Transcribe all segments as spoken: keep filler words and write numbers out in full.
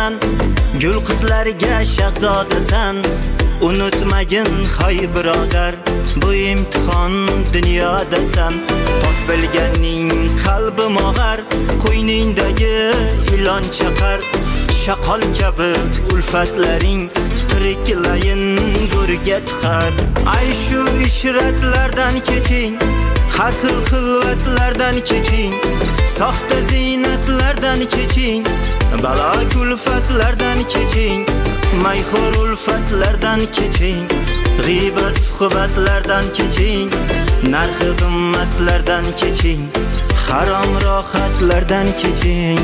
shahzodasan, gul qizlarga shahzodasan. Unutmagin hoy birodar, bu imtihon dunyodasan. Pok bilganning qalbi mog'ar, qo'yningdagi ilon chaqar. Shaqol kabi ulfatlaring tiriklayin go'rga tiqar. Ay shu ishratlardan keching, har xil xilvatlardan keching, soxta ziynatlardan keching, balo kulfatlardan keching, mayxo'r ulfatlardan keching, g'iybat suhbatlardan keching, narxi qimmatlardan keching, harom rohatlardan keching.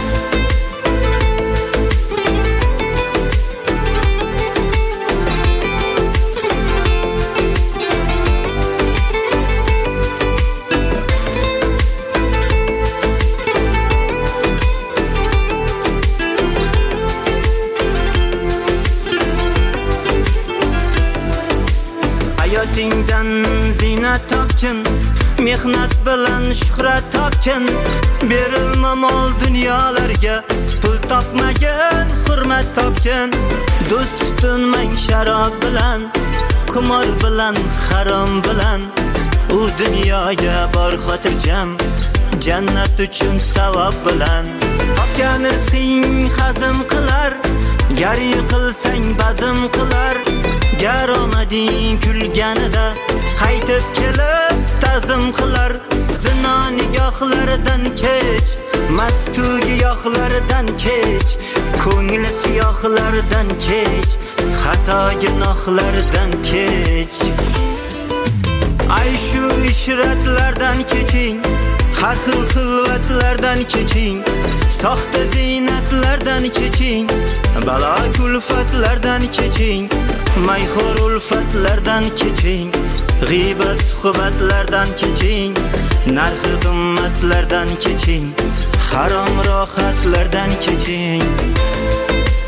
Hayotingdan zinat topkin, mehnat bilan shuhrat topkin. Berilma mol dunyolarga, pul topmagan hurmat topkin. Do'st tutinmang sharob bilan, qimor bilan, harom bilan. U dunyoga bor xotirjam, jannat uchun savob bilan. Topgan rizqing hazm qilar, gar yiqilsang bazm qilar. Gar omading kulganida qaytib kelib ta'zim qilar. Zino nigohlaridan kech, mastu giyohlaridan kech, ko'ngli siyohlaridan kech, xato gunohlardan kech. Ay shu ishratlardan keching, har xil xilvatlardan keching, soxta ziynatlardan keching, balo kulfatlardan keching, mayxo'r ulfatlardan keching, g'iybat suhbatlardan keching, narxi qimmatlardan keching, harom rohatlardan keching.